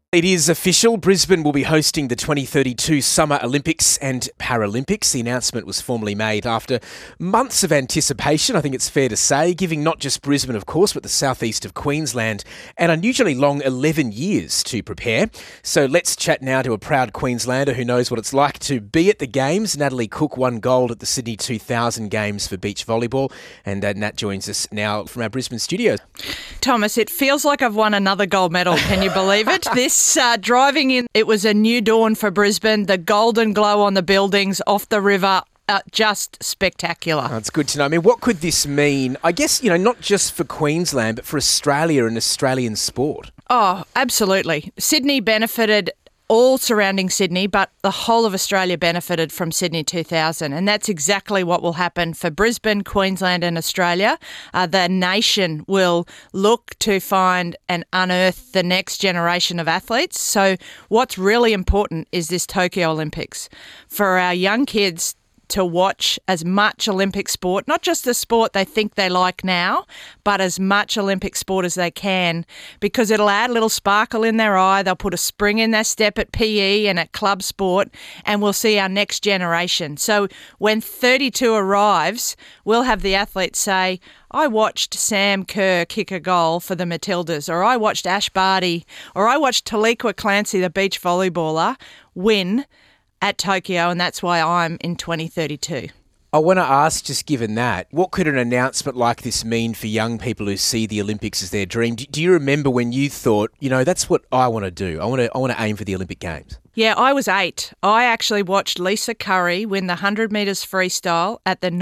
It is official. Brisbane will be hosting the 2032 Summer Olympics and Paralympics. The announcement was formally made after months of anticipation, I think it's fair to say, giving not just Brisbane, of course, but the southeast of Queensland an unusually long 11 years to prepare. So let's chat now to a proud Queenslander who knows what it's like to be at the Games. Natalie Cook won gold at the Sydney 2000 Games for beach volleyball. And Nat joins us now from our Brisbane studios. Thomas, it feels like I've won another gold medal. Can you believe it? This driving in, it was a new dawn for Brisbane. The golden glow on the buildings off the river, just spectacular. Oh, it's good to know. I mean, what could this mean? I guess, not just for Queensland, but for Australia and Australian sport. Oh, absolutely. Sydney benefited, all surrounding Sydney, but the whole of Australia benefited from Sydney 2000. And that's exactly what will happen for Brisbane, Queensland and Australia. The nation will look to find and unearth the next generation of athletes. So what's really important is this Tokyo Olympics. For our young kids to watch as much Olympic sport, not just the sport they think they like now, but as much Olympic sport as they can, because it'll add a little sparkle in their eye. They'll put a spring in their step at PE and at club sport, and we'll see our next generation. So when 32 arrives, we'll have the athletes say, I watched Sam Kerr kick a goal for the Matildas, or I watched Ash Barty, or I watched Taliqua Clancy, the beach volleyballer, win at Tokyo, and that's why I'm in 2032. I want to ask, just given that, what could an announcement like this mean for young people who see the Olympics as their dream? Do you remember when you thought, that's what I want to do? I want to aim for the Olympic Games. Yeah, I was 8. I actually watched Lisa Curry win the 100 metres freestyle at the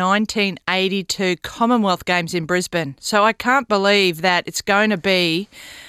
1982 Commonwealth Games in Brisbane. So I can't believe that it's going to be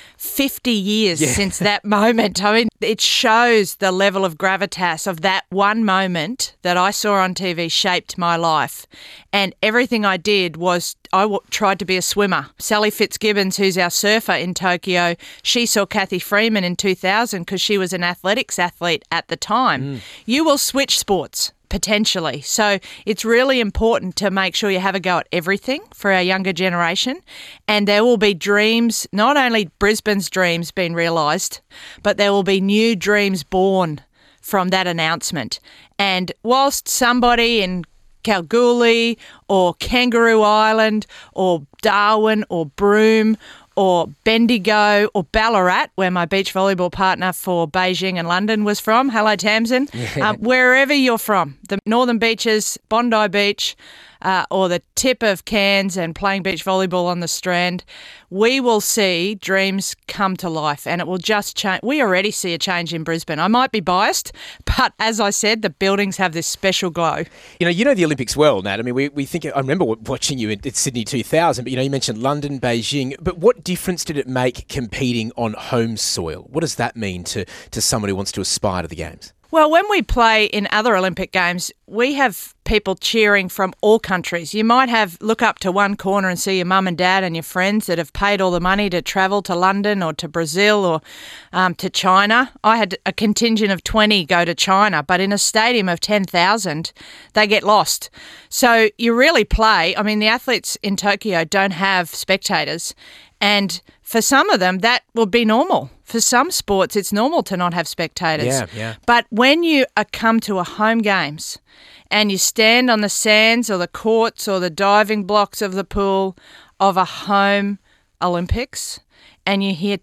50 years since that moment. I mean, it shows the level of gravitas of that one moment that I saw on TV shaped my life. And everything I did was tried to be a swimmer. Sally Fitzgibbons, who's our surfer in Tokyo, she saw Kathy Freeman in 2000 because she was an athletics athlete at the time. You will switch sports. Potentially. So it's really important to make sure you have a go at everything for our younger generation. And there will be dreams, not only Brisbane's dreams being realised, but there will be new dreams born from that announcement. And whilst somebody in Kalgoorlie or Kangaroo Island or Darwin or Broome or Bendigo or Ballarat, where my beach volleyball partner for Beijing and London was from. Hello, Tamsin. Wherever you're from, the Northern Beaches, Bondi Beach, or the tip of Cairns and playing beach volleyball on the Strand, we will see dreams come to life and it will just change. We already see a change in Brisbane. I might be biased, but as I said, the buildings have this special glow. You know the Olympics well, Nat. I mean, we think, I remember watching you at Sydney 2000, but you mentioned London, Beijing, but what difference did it make competing on home soil? What does that mean to someone who wants to aspire to the Games? Well, when we play in other Olympic Games, we have people cheering from all countries. You might look up to one corner and see your mum and dad and your friends that have paid all the money to travel to London or to Brazil or to China. I had a contingent of 20 go to China, but in a stadium of 10,000, they get lost. So you really play. I mean, the athletes in Tokyo don't have spectators. And for some of them, that will be normal. For some sports, it's normal to not have spectators. Yeah. But when you come to a home games and you stand on the sands or the courts or the diving blocks of the pool of a home Olympics and you hear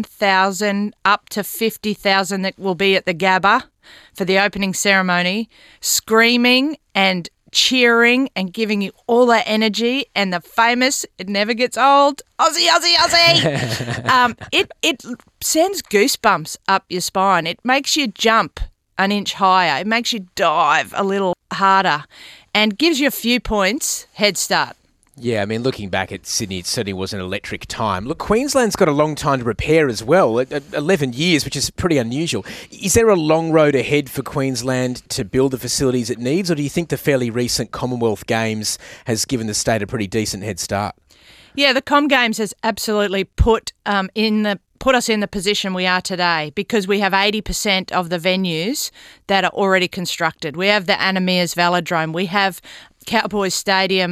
10,000 up to 50,000 that will be at the Gabba for the opening ceremony, screaming and cheering and giving you all that energy and the famous, it never gets old, Aussie, Aussie, Aussie. It sends goosebumps up your spine. It makes you jump an inch higher. It makes you dive a little harder and gives you a few points head start. Yeah, I mean, looking back at Sydney, it certainly was an electric time. Look, Queensland's got a long time to prepare as well, 11 years, which is pretty unusual. Is there a long road ahead for Queensland to build the facilities it needs, or do you think the fairly recent Commonwealth Games has given the state a pretty decent head start? Yeah, the Com Games has absolutely put us in the position we are today because we have 80% of the venues that are already constructed. We have the Anna Meares Velodrome. We have Cowboys Stadium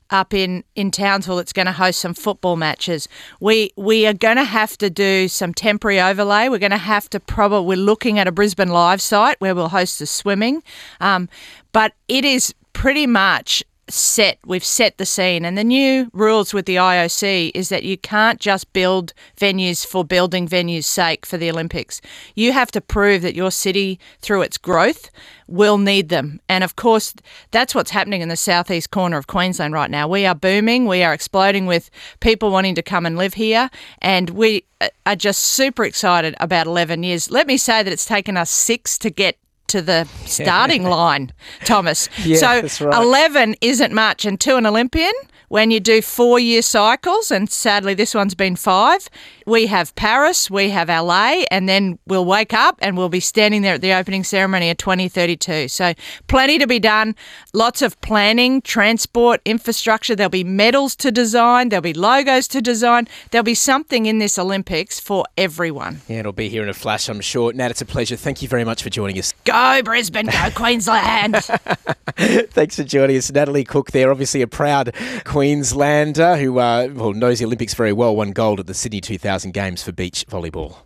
up in Townsville that's going to host some football matches. We are going to have to do some temporary overlay. We're going to have to we're looking at a Brisbane Live site where we'll host the swimming. But it is pretty much set. We've set the scene. And the new rules with the IOC is that you can't just build venues for building venues' sake for the Olympics. You have to prove that your city, through its growth, will need them. And of course, that's what's happening in the southeast corner of Queensland right now. We are booming. We are exploding with people wanting to come and live here. And we are just super excited about 11 years. Let me say that it's taken us 6 to get to the starting line, Thomas. Yeah, so that's right. 11 isn't much. And to an Olympian, when you do 4-year cycles, and sadly this one's been 5, we have Paris, we have LA, and then we'll wake up and we'll be standing there at the opening ceremony of 2032. So plenty to be done, lots of planning, transport, infrastructure. There'll be medals to design, there'll be logos to design. There'll be something in this Olympics for everyone. Yeah, it'll be here in a flash, I'm sure. Nat, it's a pleasure. Thank you very much for joining us. Go Brisbane, go Queensland. Thanks for joining us. Natalie Cook there, obviously a proud Queenslander who knows the Olympics very well, won gold at the Sydney 2000 Games for beach volleyball.